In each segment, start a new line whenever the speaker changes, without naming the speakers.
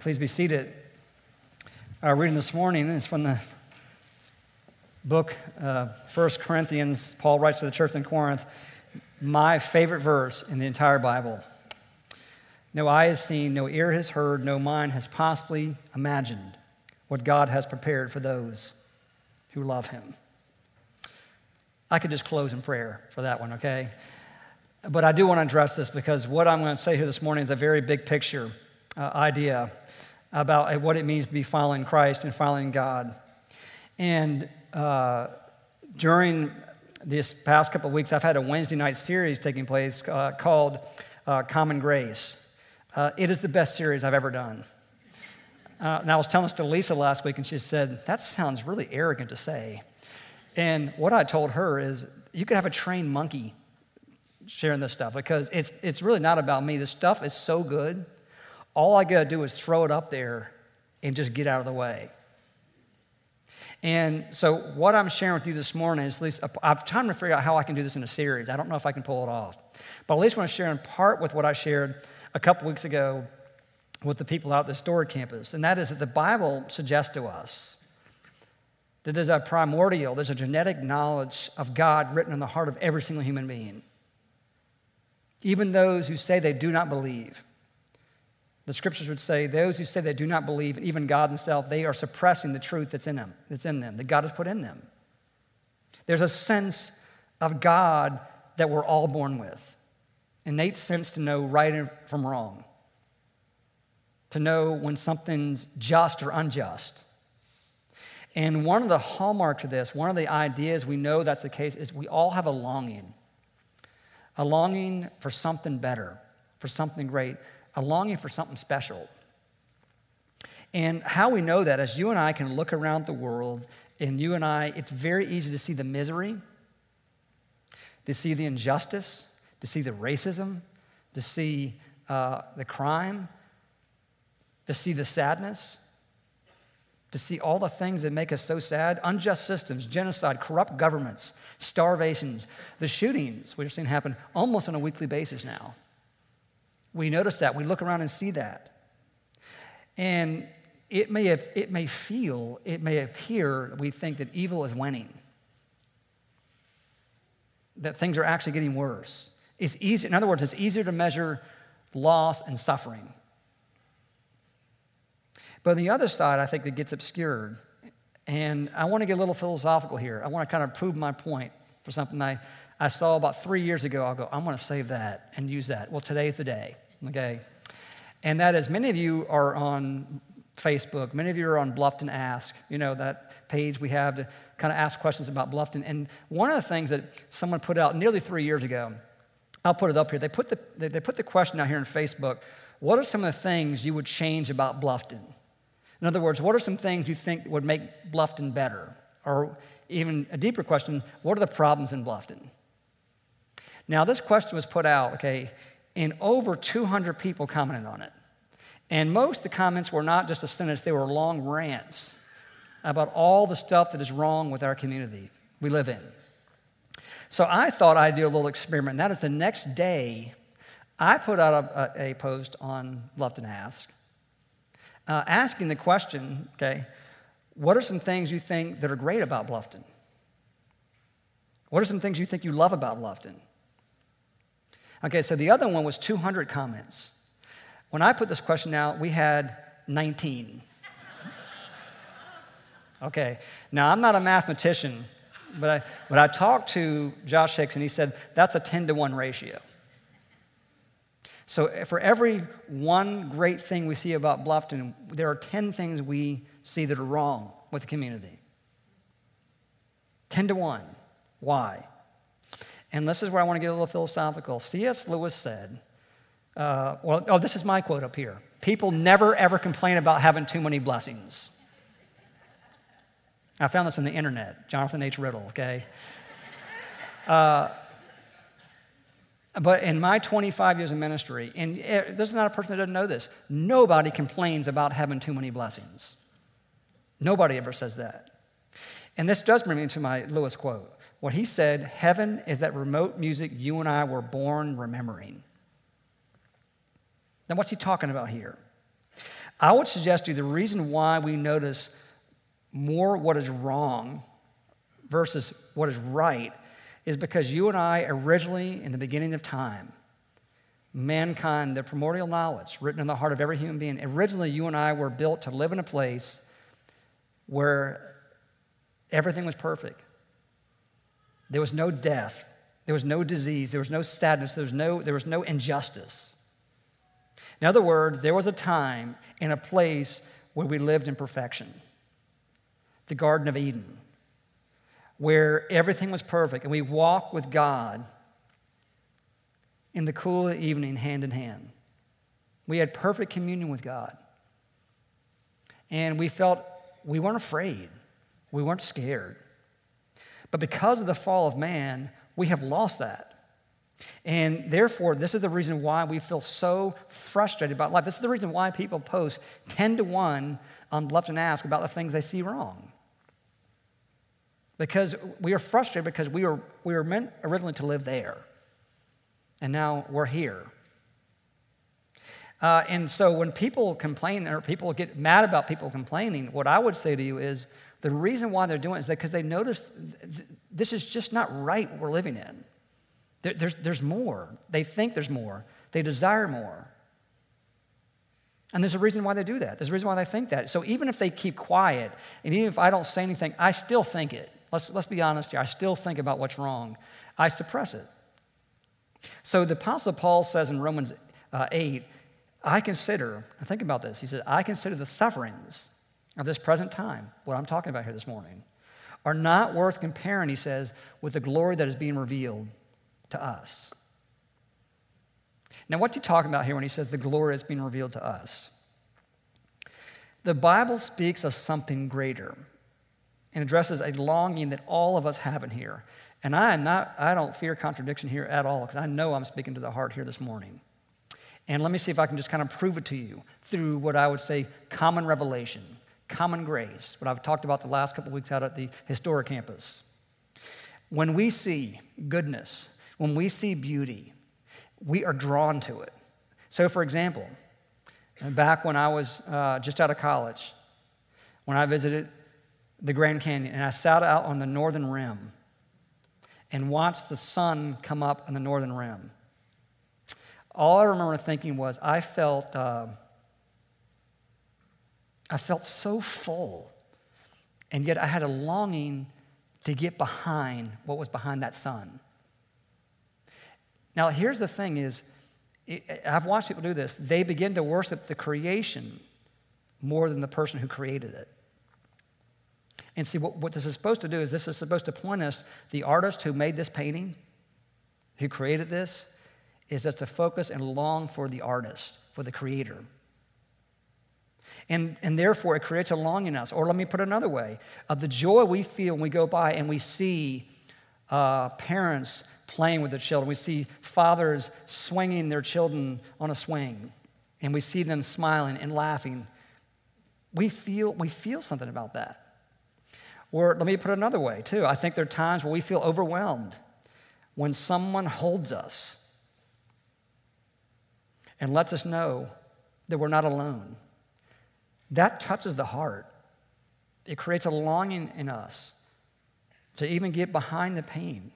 Please be seated. Our reading this morning is from the book 1 Corinthians. Paul writes to the church in Corinth, my favorite verse in the entire Bible. No eye has seen, no ear has heard, no mind has possibly imagined what God has prepared for those who love him. I could just close in prayer for that one, okay? But I do want to address this because what I'm going to say here this morning is a very big picture idea about what it means to be following Christ and following God. And during this past couple of weeks, I've had a Wednesday night series taking place called Common Grace. It is the best series I've ever done. And I was telling this to Lisa last week, and she said, that sounds really arrogant to say. And what I told her is, you could have a trained monkey sharing this stuff because it's really not about me. This stuff is so good. All I got to do is throw it up there and just get out of the way. And so what I'm sharing with you this morning is at least I'm trying to figure out how I can do this in a series. I don't know if I can pull it off. But at least want to share in part with what I shared a couple weeks ago with the people out at the Story campus. And that is that the Bible suggests to us that there's a genetic knowledge of God written in the heart of every single human being. Even those who say they do not believe. The scriptures would say those who say they do not believe, even God himself, they are suppressing the truth that's in them, that God has put in them. There's a sense of God that we're all born with. Innate sense to know right from wrong. To know when something's just or unjust. And one of the hallmarks of this, one of the ideas we know that's the case, is we all have a longing for something better, for something great, a longing for something special. And how we know that is you and I can look around the world, and you and I, it's very easy to see the misery, to see the injustice, to see the racism, to see the crime, to see the sadness, to see all the things that make us so sad, unjust systems, genocide, corrupt governments, starvations, the shootings we're seeing happen almost on a weekly basis now. We notice that. We look around and see that. And it may appear, we think that evil is winning, that things are actually getting worse. It's easy. In other words, it's easier to measure loss and suffering. But on the other side, I think it gets obscured. And I want to get a little philosophical here. I want to kind of prove my point for something I saw about 3 years ago. I'll go, I'm going to save that and use that. Well, today's the day, okay? And that is, many of you are on Facebook. Many of you are on Bluffton Ask, that page we have to kind of ask questions about Bluffton. And one of the things that someone put out nearly 3 years ago, I'll put it up here. They put the question out here on Facebook, what are some of the things you would change about Bluffton? In other words, what are some things you think would make Bluffton better? Or even a deeper question, what are the problems in Bluffton? Now, this question was put out, okay, and over 200 people commented on it. And most of the comments were not just a sentence, they were long rants about all the stuff that is wrong with our community we live in. So I thought I'd do a little experiment, and that is the next day, I put out a post on Bluffton Ask, asking the question, okay, what are some things you think that are great about Bluffton? What are some things you think you love about Bluffton? Okay, so the other one was 200 comments. When I put this question out, we had 19. Okay, now I'm not a mathematician, but I talked to Josh Hicks, and he said that's a 10-to-1 ratio. So for every one great thing we see about Bluffton, there are 10 things we see that are wrong with the community. 10-to-1. Why? And this is where I want to get a little philosophical. C.S. Lewis said, this is my quote up here. People never, ever complain about having too many blessings. I found this on the internet, Jonathan H. Riddle, okay? But in my 25 years of ministry, and there's not a person that doesn't know this, nobody complains about having too many blessings. Nobody ever says that. And this does bring me to my Lewis quote. What he said, heaven is that remote music you and I were born remembering. Now, what's he talking about here? I would suggest to you the reason why we notice more what is wrong versus what is right is because you and I originally, in the beginning of time, mankind, the primordial knowledge written in the heart of every human being, originally you and I were built to live in a place where everything was perfect. There was no death. There was no disease. There was no sadness. There was no injustice. In other words, there was a time and a place where we lived in perfection. The Garden of Eden, where everything was perfect, and we walked with God in the cool of the evening hand in hand. We had perfect communion with God. And we felt we weren't afraid. We weren't scared. But because of the fall of man, we have lost that. And therefore, this is the reason why we feel so frustrated about life. This is the reason why people post 10 to 1 on Left Ask about the things they see wrong. Because we are frustrated because we were meant originally to live there. And now we're here. And so when people complain or people get mad about people complaining, what I would say to you is the reason why they're doing it is because they notice this is just not right what we're living in. There's more. They think there's more. They desire more. And there's a reason why they do that. There's a reason why they think that. So even if they keep quiet, and even if I don't say anything, I still think it. Let's be honest here. I still think about what's wrong. I suppress it. So the Apostle Paul says in Romans 8, think about this. He said, I consider the sufferings of this present time, what I'm talking about here this morning, are not worth comparing, he says, with the glory that is being revealed to us. Now, what's he talking about here when he says the glory is being revealed to us? The Bible speaks of something greater and addresses a longing that all of us have in here. And I don't fear contradiction here at all, because I know I'm speaking to the heart here this morning. And let me see if I can just kind of prove it to you through what I would say common revelation, common grace, what I've talked about the last couple of weeks out at the historic campus. When we see goodness, when we see beauty, we are drawn to it. So, for example, back when I was just out of college, when I visited the Grand Canyon, and I sat out on the northern rim and watched the sun come up on the northern rim, all I remember thinking was I felt so full, and yet I had a longing to get behind what was behind that sun. Now, here's the thing is, I've watched people do this. They begin to worship the creation more than the person who created it. And see, what this is supposed to do is this is supposed to point us, the artist who made this painting, who created this, is just to focus and long for the artist, for the creator. And therefore, it creates a longing in us. Or let me put it another way. The joy we feel when we go by and we see parents playing with their children. We see fathers swinging their children on a swing. And we see them smiling and laughing. We feel something about that. Or let me put it another way, too. I think there are times where we feel overwhelmed when someone holds us and lets us know that we're not alone. That touches the heart. It creates a longing in us to even get behind the pain.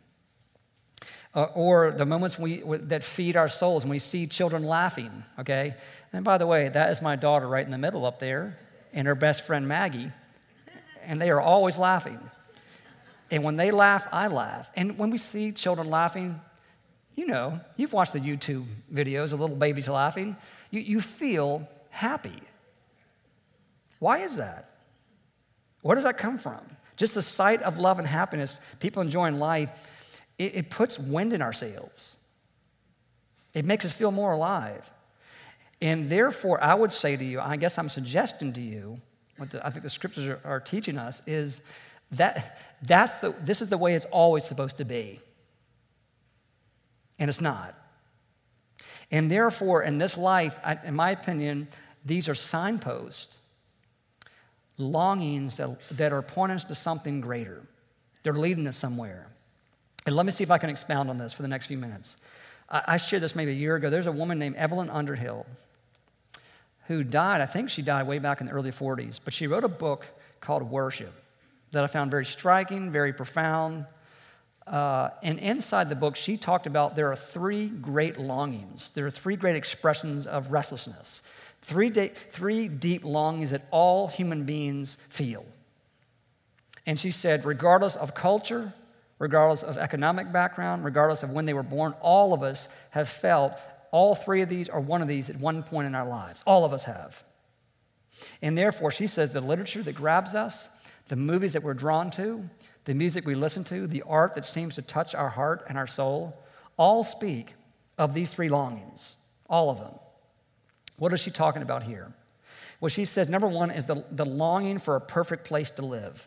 Or the moments that feed our souls when we see children laughing, okay? And by the way, that is my daughter right in the middle up there and her best friend Maggie. And they are always laughing. And when they laugh, I laugh. And when we see children laughing, you know, you've watched the YouTube videos of little babies laughing. You feel happy. Why is that? Where does that come from? Just the sight of love and happiness, people enjoying life, it puts wind in our sails. It makes us feel more alive. And therefore, I would say to you, I guess I'm suggesting to you, what I think the scriptures are teaching us is that this is the way it's always supposed to be. And it's not. And therefore, in this life, in my opinion, these are signposts, longings that are pointing us to something greater. They're leading us somewhere. And let me see if I can expound on this for the next few minutes. I shared this maybe a year ago. There's a woman named Evelyn Underhill who died. I think she died way back in the early 40s, but she wrote a book called Worship that I found very striking, very profound. And inside the book, she talked about there are three great longings. There are three great expressions of restlessness. Three deep longings that all human beings feel. And she said, regardless of culture, regardless of economic background, regardless of when they were born, all of us have felt all three of these or one of these at one point in our lives. All of us have. And therefore, she says the literature that grabs us, the movies that we're drawn to, the music we listen to, the art that seems to touch our heart and our soul, all speak of these three longings, all of them. What is she talking about here? Well, she says, number one is the longing for a perfect place to live.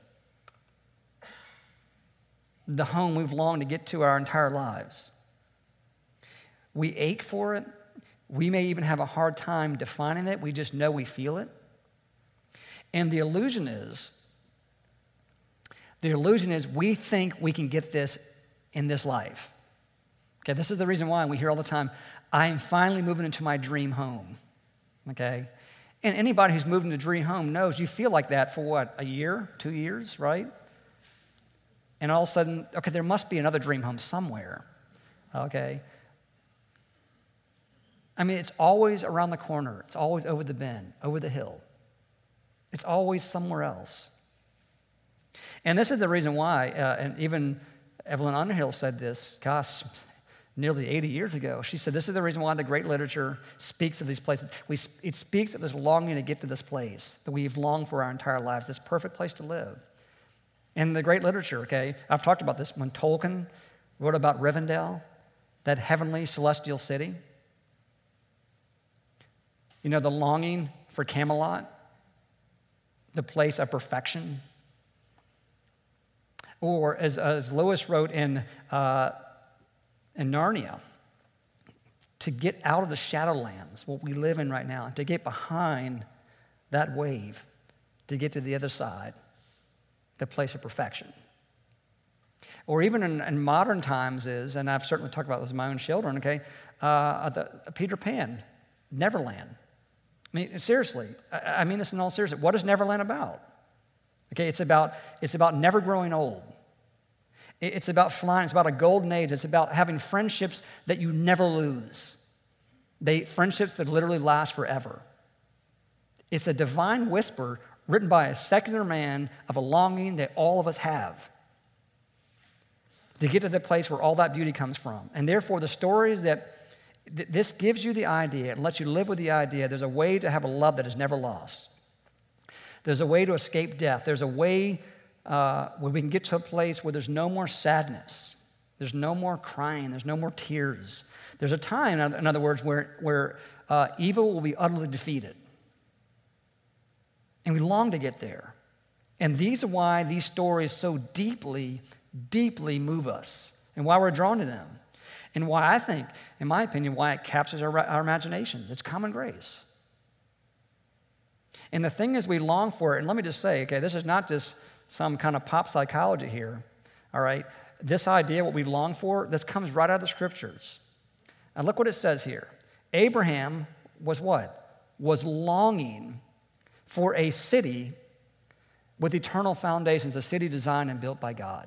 The home we've longed to get to our entire lives. We ache for it. We may even have a hard time defining it. We just know we feel it. And the illusion is we think we can get this in this life. Okay, this is the reason why we hear all the time, I am finally moving into my dream home. Okay? And anybody who's moved into a dream home knows you feel like that for what, a year, 2 years, right? And all of a sudden, okay, there must be another dream home somewhere. Okay? I mean, it's always around the corner. It's always over the bend, over the hill. It's always somewhere else. And this is the reason why, and even Evelyn Underhill said this, gosh, nearly 80 years ago. She said, this is the reason why the great literature speaks of these places. It speaks of this longing to get to this place that we've longed for our entire lives, this perfect place to live. And the great literature, okay, I've talked about this when Tolkien wrote about Rivendell, that heavenly celestial city. You know, the longing for Camelot, the place of perfection. Or as Lewis wrote in Narnia, to get out of the Shadowlands, what we live in right now, and to get behind that wave, to get to the other side, the place of perfection. Or even in modern times is, and I've certainly talked about this with my own children, okay, Peter Pan, Neverland. I mean, seriously, I mean this in all seriousness. What is Neverland about? Okay, it's about never growing old. It's about flying. It's about a golden age. It's about having friendships that you never lose. Friendships that literally last forever. It's a divine whisper written by a secular man of a longing that all of us have to get to the place where all that beauty comes from. And therefore, the stories that this gives you the idea and lets you live with the idea there's a way to have a love that is never lost. There's a way to escape death. There's a way where we can get to a place where there's no more sadness. There's no more crying. There's no more tears. There's a time, in other words, where evil will be utterly defeated. And we long to get there. And these are why these stories so deeply, deeply move us and why we're drawn to them. And why I think, in my opinion, why it captures our imaginations. It's common grace. And the thing is, we long for it. And let me just say, okay, this is not just some kind of pop psychology here, all right? This idea, what we long for, this comes right out of the Scriptures. And look what it says here. Abraham was what? Was longing for a city with eternal foundations, a city designed and built by God.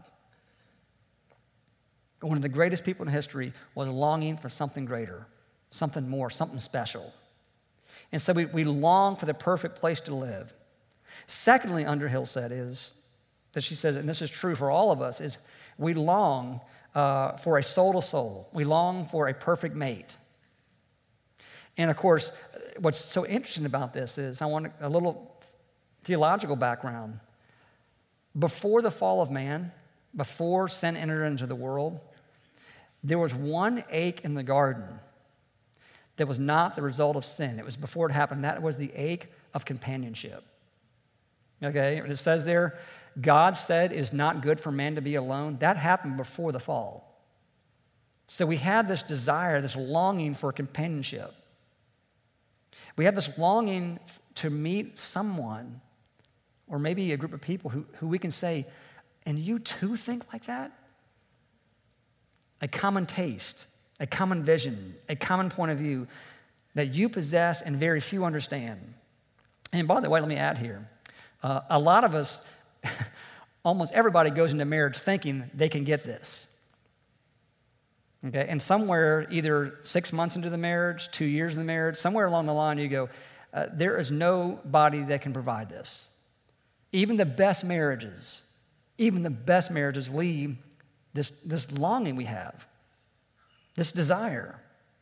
One of the greatest people in history was longing for something greater, something more, something special. And so we long for the perfect place to live. Secondly, Underhill said is, that she says, and this is true for all of us, is we long for a soul to soul. We long for a perfect mate. And of course, what's so interesting about this is, I want a little theological background. Before the fall of man, before sin entered into the world, there was one ache in the garden that was not the result of sin. It was before it happened. That was the ache of companionship. Okay, it says there, God said it is not good for man to be alone. That happened before the fall. So we had this desire, this longing for companionship. We have this longing to meet someone, or maybe a group of people who we can say, and you too think like that? A common taste, a common vision, a common point of view. that you possess and very few understand. And by the way, let me add here, a lot of us, almost everybody goes into marriage thinking they can get this. Okay, and somewhere, either 6 months into the marriage, 2 years in the marriage, somewhere along the line you go, there is nobody that can provide this. Even the best marriages leave this longing we have, this desire.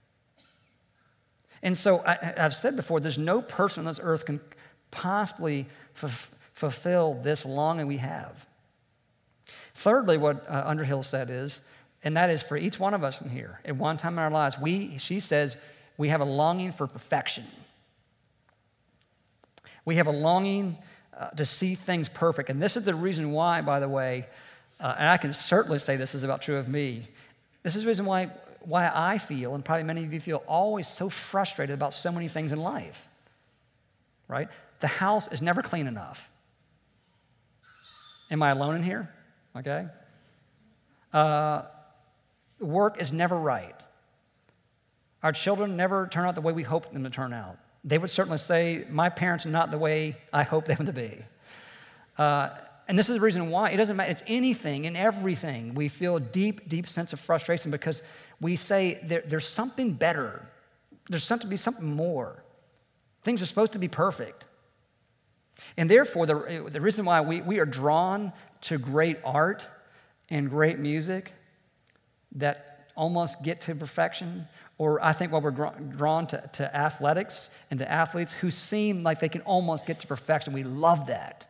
And so I've said before, there's no person on this earth can possibly fulfill this longing we have. Thirdly, what Underhill said is, and that is for each one of us in here, at one time in our lives, she says, we have a longing for perfection. We have a longing to see things perfect. And this is the reason why, by the way, and I can certainly say this is about true of me, this is the reason why I feel, and probably many of you feel, always so frustrated about so many things in life, right? The house is never clean enough. Am I alone in here? Okay. Work is never right. Our children never turn out the way we hope them to turn out. They would certainly say, my parents are not the way I hope them to be. And this is the reason why. It doesn't matter. It's anything and everything. We feel a deep, deep sense of frustration because we say there's something better. There's something more. Things are supposed to be perfect. And therefore, the reason why we are drawn to great art and great music that almost get to perfection, or I think why we're drawn to athletics and to athletes who seem like they can almost get to perfection. We love that.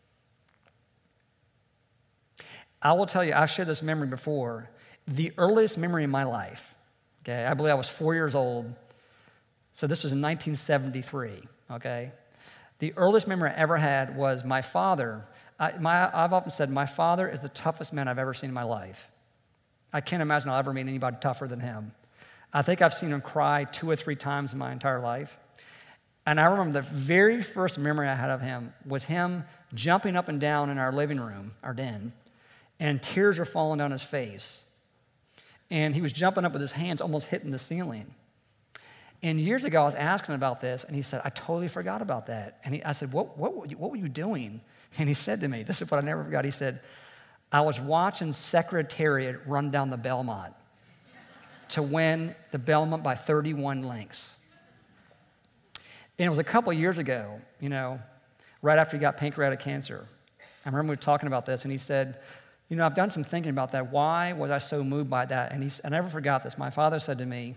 I will tell you, I've shared this memory before. The earliest memory in my life, okay, I believe I was 4 years old. So this was in 1973, okay? The earliest memory I ever had was my father. I've often said my father is the toughest man I've ever seen in my life. I can't imagine I'll ever meet anybody tougher than him. I think I've seen him cry 2 or 3 times in my entire life. And I remember the very first memory I had of him was him jumping up and down in our living room, our den, and tears were falling down his face. And he was jumping up with his hands almost hitting the ceiling. And years ago, I was asking him about this, and he said, I totally forgot about that. And I said, what were you doing? And he said to me, this is what I never forgot. He said, I was watching Secretariat run down the Belmont to win the Belmont by 31 lengths. And it was a couple of years ago, right after he got pancreatic cancer. I remember we were talking about this, and he said, I've done some thinking about that. Why was I so moved by that? And I never forgot this. My father said to me,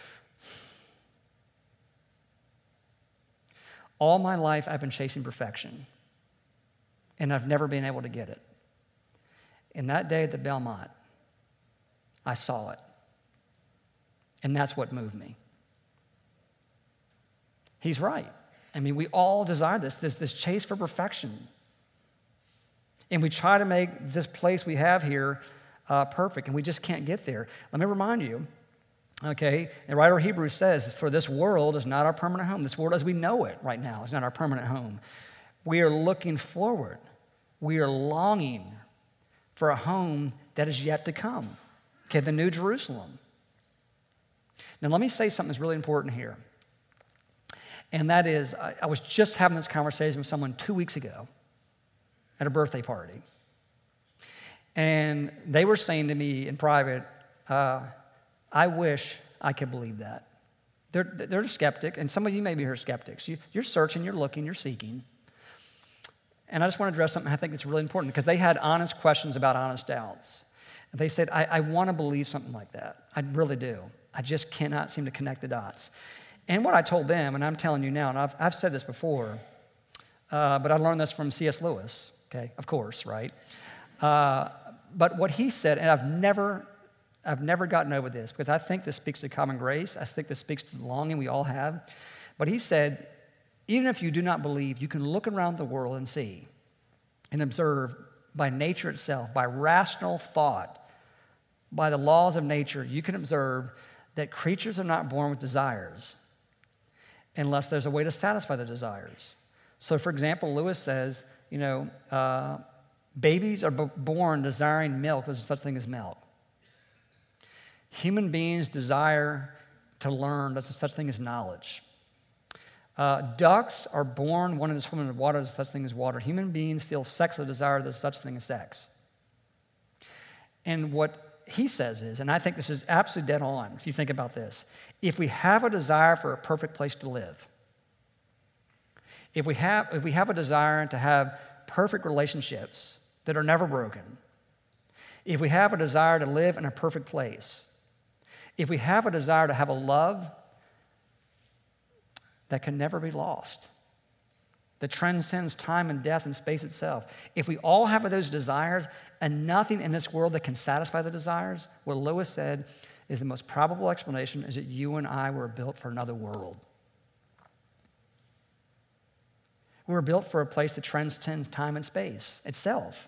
all my life I've been chasing perfection, and I've never been able to get it. And that day at the Belmont, I saw it. And that's what moved me. He's right. I mean, we all desire this chase for perfection. And we try to make this place we have here perfect, and we just can't get there. Let me remind you, okay, the writer of Hebrews says, for this world is not our permanent home. This world as we know it right now is not our permanent home. We are looking forward. We are longing for a home that is yet to come, okay, the New Jerusalem. Now, let me say something that's really important here. And that is, I was just having this conversation with someone 2 weeks ago at a birthday party. And they were saying to me in private, I wish I could believe that. They're a skeptic, and some of you maybe are skeptics. You're searching, you're looking, you're seeking. And I just want to address something I think that's really important because they had honest questions about honest doubts. And they said, I want to believe something like that. I really do. I just cannot seem to connect the dots. And what I told them, and I'm telling you now, and I've said this before, but I learned this from C.S. Lewis, okay, of course, right? But what he said, and I've never gotten over this because I think this speaks to common grace. I think this speaks to the longing we all have. But he said, even if you do not believe, you can look around the world and see and observe by nature itself, by rational thought, by the laws of nature, you can observe that creatures are not born with desires unless there's a way to satisfy the desires. So, for example, Lewis says, babies are born desiring milk. There's such thing as milk. Human beings desire to learn. There's such thing as knowledge. Ducks are born wanting to swim in the water. There's such thing as water. Human beings feel sexual desire. There's such thing as sex. And what he says is, and I think this is absolutely dead on if you think about this, if we have a desire for a perfect place to live, if we have a desire to have perfect relationships that are never broken, if we have a desire to live in a perfect place, if we have a desire to have a love that can never be lost, that transcends time and death and space itself, if we all have those desires and nothing in this world that can satisfy the desires, what Lewis said is the most probable explanation is that you and I were built for another world. We were built for a place that transcends time and space itself.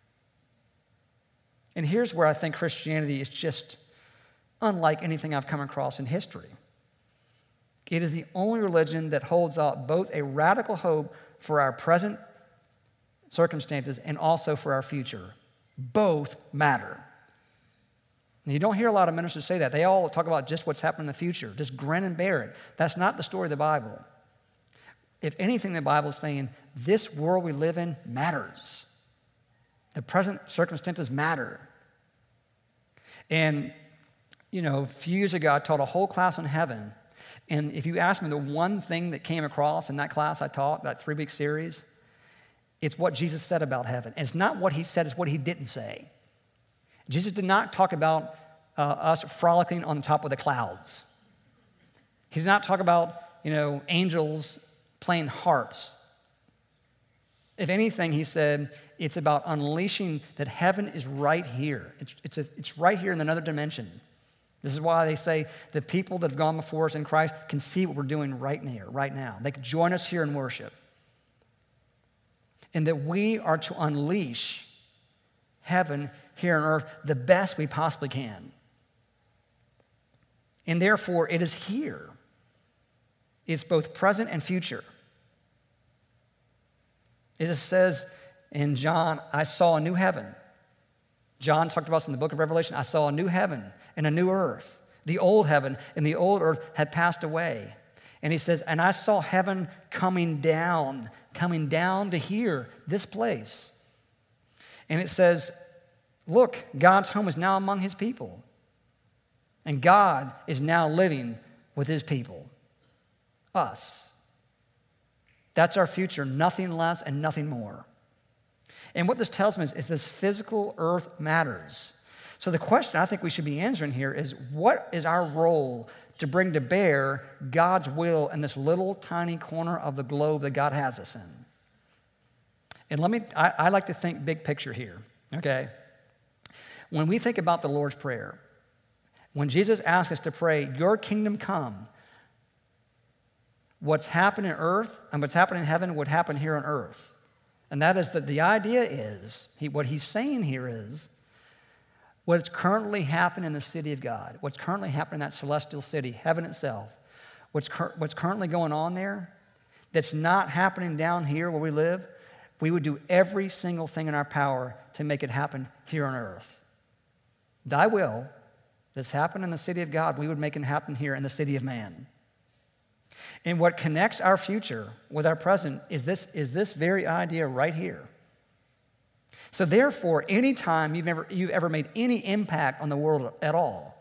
And here's where I think Christianity is just unlike anything I've come across in history. It is the only religion that holds out both a radical hope for our present circumstances and also for our future. Both matter. And you don't hear a lot of ministers say that. They all talk about just what's happening in the future. Just grin and bear it. That's not the story of the Bible. If anything, the Bible is saying this world we live in matters. The present circumstances matter. And, a few years ago, I taught a whole class on heaven. And if you ask me the one thing that came across in that class I taught, that 3-week series, it's what Jesus said about heaven. And it's not what he said, it's what he didn't say. Jesus did not talk about us frolicking on top of the clouds. He did not talk about, angels playing harps. If anything, he said, it's about unleashing that heaven is right here. It's right here in another dimension. This is why they say the people that have gone before us in Christ can see what we're doing right now. They can join us here in worship. And that we are to unleash heaven here on earth the best we possibly can. And therefore, it is here. It's both present and future. As it says in John, I saw a new heaven. John talked about this in the book of Revelation. I saw a new heaven and a new earth. The old heaven and the old earth had passed away. And he says, and I saw heaven coming down to here, this place. And it says, look, God's home is now among his people. And God is now living with his people. Us. That's our future, nothing less and nothing more. And what this tells me is this physical earth matters. So the question I think we should be answering here is, what is our role to bring to bear God's will in this little tiny corner of the globe that God has us in? And I like to think big picture here, okay? When we think about the Lord's Prayer, when Jesus asks us to pray, your kingdom come, what's happened in earth and what's happened in heaven would happen here on earth. And that is that the idea is, what he's saying here is, what's currently happening in the city of God, what's currently happening in that celestial city, heaven itself, what's currently going on there, that's not happening down here where we live, we would do every single thing in our power to make it happen here on earth. Thy will, that's happened in the city of God, we would make it happen here in the city of man. And what connects our future with our present is this very idea right here. So therefore, anytime you've ever made any impact on the world at all,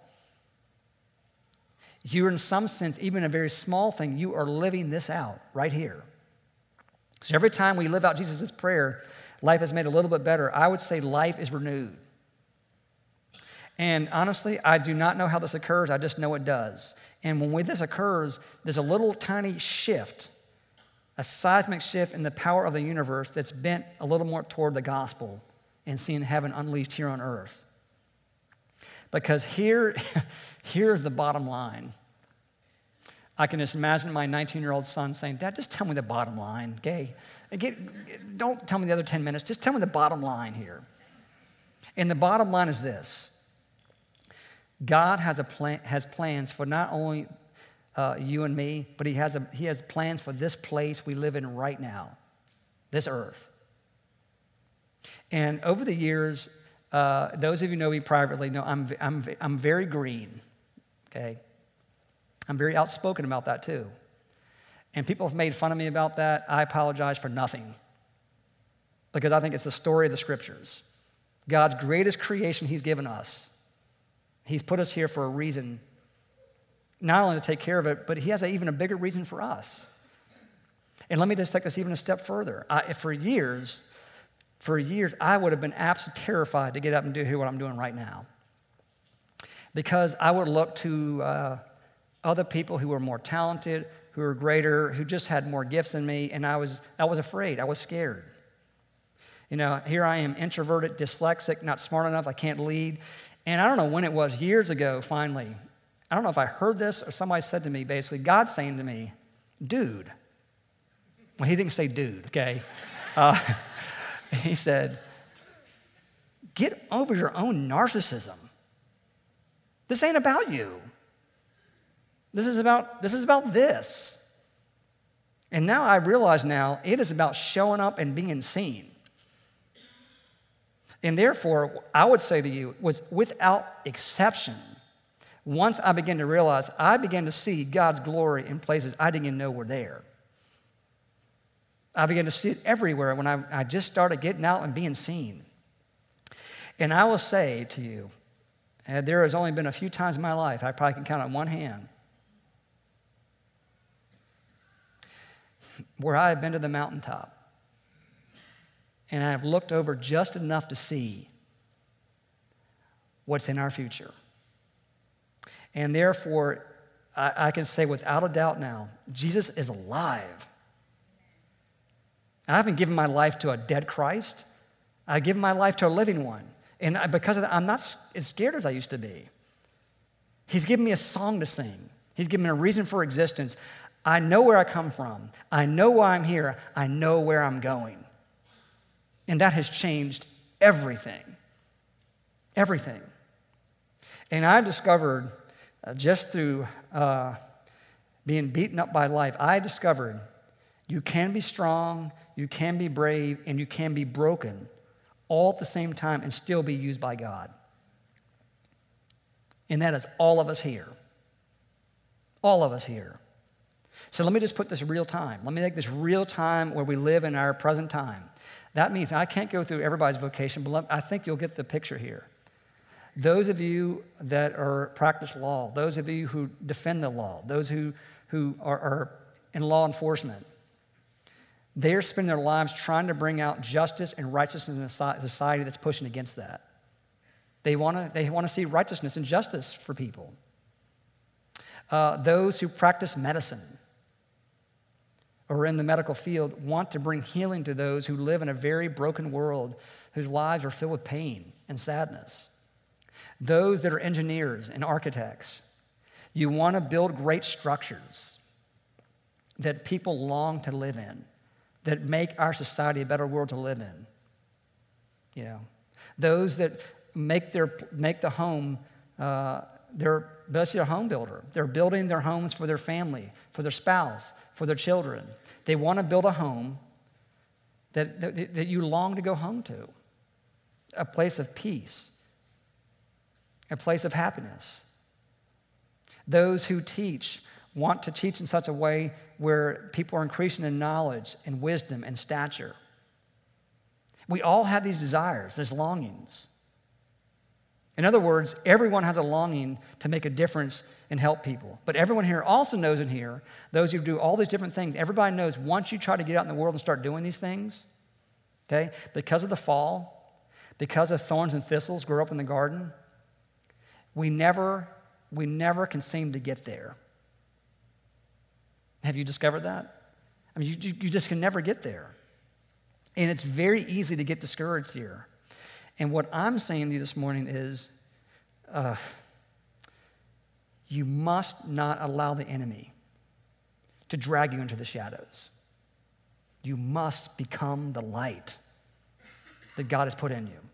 you're in some sense, even a very small thing, you are living this out right here. So every time we live out Jesus' prayer, life is made a little bit better. I would say life is renewed. And honestly, I do not know how this occurs. I just know it does. And when this occurs, there's a little tiny shift, a seismic shift in the power of the universe that's bent a little more toward the gospel and seeing heaven unleashed here on earth. Because here's the bottom line. I can just imagine my 19-year-old son saying, Dad, just tell me the bottom line, okay? Don't tell me the other 10 minutes. Just tell me the bottom line here. And the bottom line is this. God has plans for not only you and me, but he has plans for this place we live in right now, this earth. And over the years, those of you who know me privately know I'm very green, okay? I'm very outspoken about that too. And people have made fun of me about that. I apologize for nothing because I think it's the story of the Scriptures. God's greatest creation He's given us. He's put us here for a reason, not only to take care of it, but He has even a bigger reason for us. And let me just take this even a step further. For years, I would have been absolutely terrified to get up and do what I'm doing right now. Because I would look to other people who were more talented, who were greater, who just had more gifts than me, and I was afraid. I was scared. You know, here I am, introverted, dyslexic, not smart enough, I can't lead. And I don't know when it was, years ago, finally. I don't know if I heard this or somebody said to me, basically, God's saying to me, dude. Well, He didn't say dude, okay? He said, get over your own narcissism. This ain't about you. This is about this. And now I realize it is about showing up and being seen. And therefore, I would say to you, was without exception, once I began to realize, I began to see God's glory in places I didn't even know were there. I began to see it everywhere when I just started getting out and being seen. And I will say to you, there has only been a few times in my life, I probably can count on one hand, where I have been to the mountaintop and I have looked over just enough to see what's in our future. And therefore, I can say without a doubt now, Jesus is alive. I haven't given my life to a dead Christ. I've given my life to a living one. And because of that, I'm not as scared as I used to be. He's given me a song to sing. He's given me a reason for existence. I know where I come from. I know why I'm here. I know where I'm going. And that has changed everything. Everything. And I discovered, just through being beaten up by life, I discovered you can be strong, you can be brave, and you can be broken all at the same time and still be used by God. And that is all of us here. All of us here. So let me just put this real time. Let me make this real time where we live in our present time. That means I can't go through everybody's vocation, but I think you'll get the picture here. Those of you that practice law, those of you who defend the law, those who are in law enforcement, they're spending their lives trying to bring out justice and righteousness in a society that's pushing against that. They want to see righteousness and justice for people. Those who practice medicine or in the medical field want to bring healing to those who live in a very broken world whose lives are filled with pain and sadness. Those that are engineers and architects, you want to build great structures that people long to live in, that make our society a better world to live in. You know, those that make the home, they're basically a home builder. They're building their homes for their family, for their spouse, for their children. They want to build a home that you long to go home to, a place of peace, a place of happiness. Those who teach want to teach in such a way where people are increasing in knowledge and wisdom and stature. We all have these desires, these longings. In other words, everyone has a longing to make a difference and help people. But everyone here also knows in here, those who do all these different things, everybody knows once you try to get out in the world and start doing these things, okay, because of the fall, because of thorns and thistles grow up in the garden, we never can seem to get there. Have you discovered that? I mean, you just can never get there. And it's very easy to get discouraged here. And what I'm saying to you this morning is, you must not allow the enemy to drag you into the shadows. You must become the light that God has put in you,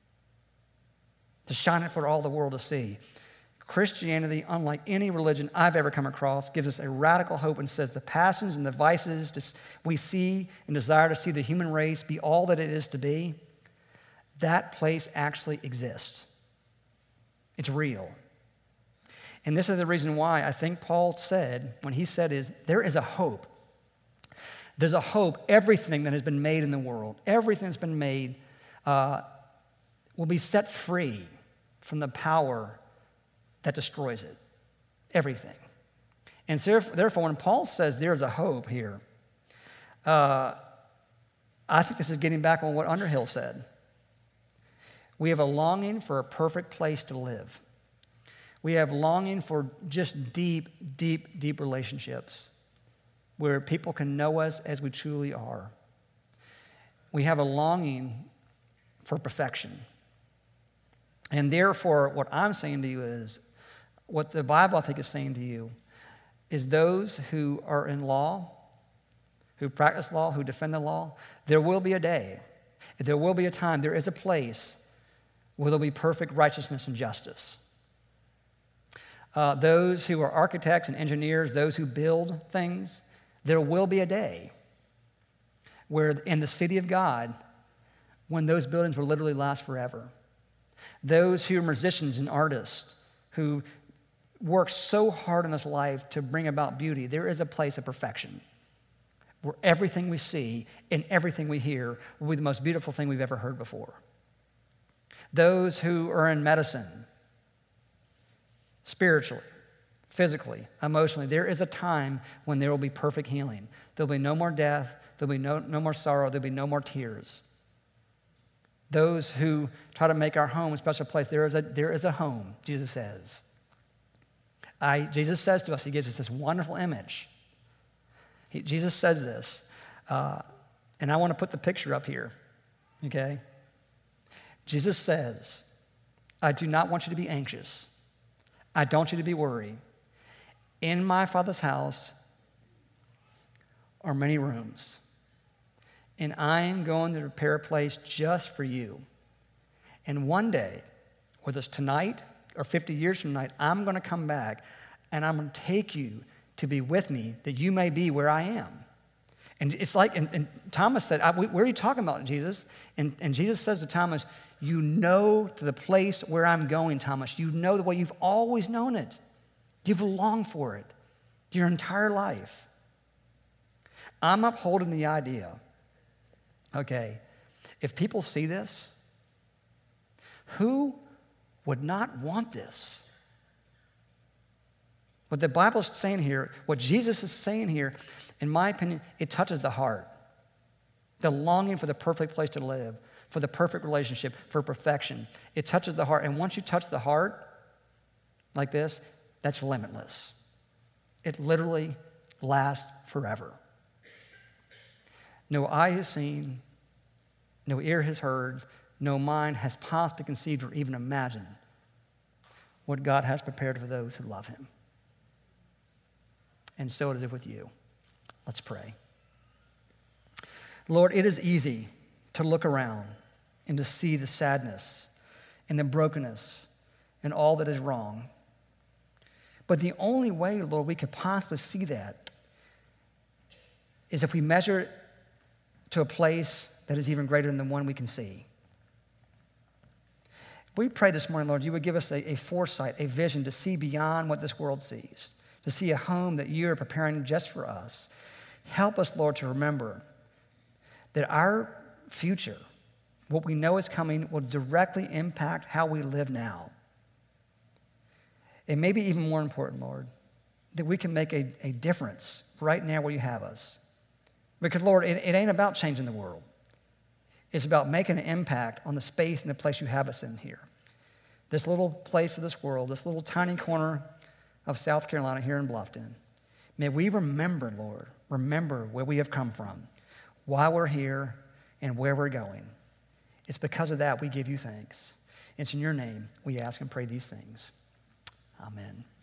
to shine it for all the world to see. Christianity, unlike any religion I've ever come across, gives us a radical hope and says the passions and the vices we see and desire to see the human race be all that it is to be, that place actually exists. It's real. And this is the reason why I think Paul said, when he said is, there is a hope. There's a hope. Everything that has been made in the world, everything that's been made will be set free from the power that destroys it. Everything. And so, therefore, when Paul says there's a hope here, I think this is getting back on what Underhill said. We have a longing for a perfect place to live. We have longing for just deep, deep, deep relationships where people can know us as we truly are. We have a longing for perfection. And therefore, what I'm saying to you is, what the Bible, I think, is saying to you is those who are in law, who practice law, who defend the law, there will be a day, there will be a time, there is a place where there will be perfect righteousness and justice. Those who are architects and engineers, those who build things, there will be a day where in the city of God, when those buildings will literally last forever. Those who are musicians and artists who work so hard in this life to bring about beauty, there is a place of perfection where everything we see and everything we hear will be the most beautiful thing we've ever heard before. Those who are in medicine, spiritually, physically, emotionally, there is a time when there will be perfect healing. There'll be no more death, there'll be no more sorrow, there'll be no more tears. Those who try to make our home a special place, there is a home, Jesus says. Jesus says to us, he gives us this wonderful image. Jesus says this, and I want to put the picture up here, okay? Jesus says, I do not want you to be anxious. I don't want you to be worried. In my Father's house are many rooms, and I am going to prepare a place just for you. And one day, whether it's tonight or 50 years from tonight, I'm going to come back, and I'm going to take you to be with me, that you may be where I am. And it's like, and Thomas said, where are you talking about, Jesus? And Jesus says to Thomas, you know to the place where I'm going, Thomas. You know the way you've always known it. You've longed for it your entire life. I'm upholding the idea, okay, if people see this, who would not want this? What the Bible's saying here, what Jesus is saying here, in my opinion, it touches the heart. The longing for the perfect place to live, for the perfect relationship, for perfection. It touches the heart. And once you touch the heart like this, that's limitless. It literally lasts forever. No eye has seen, no ear has heard, no mind has possibly conceived or even imagined what God has prepared for those who love him. And so it is with you. Let's pray. Lord, it is easy to look around and to see the sadness and the brokenness and all that is wrong. But the only way, Lord, we could possibly see that is if we measure it to a place that is even greater than the one we can see. We pray this morning, Lord, you would give us a foresight, a vision to see beyond what this world sees, to see a home that you are preparing just for us. Help us, Lord, to remember that our future, what we know is coming, will directly impact how we live now. And maybe even more important, Lord, that we can make a difference right now where you have us. Because, Lord, it ain't about changing the world. It's about making an impact on the space and the place you have us in here. This little place of this world, this little tiny corner of South Carolina here in Bluffton. May we remember, Lord, remember where we have come from, why we're here, and where we're going. It's because of that we give you thanks. It's in your name we ask and pray these things. Amen.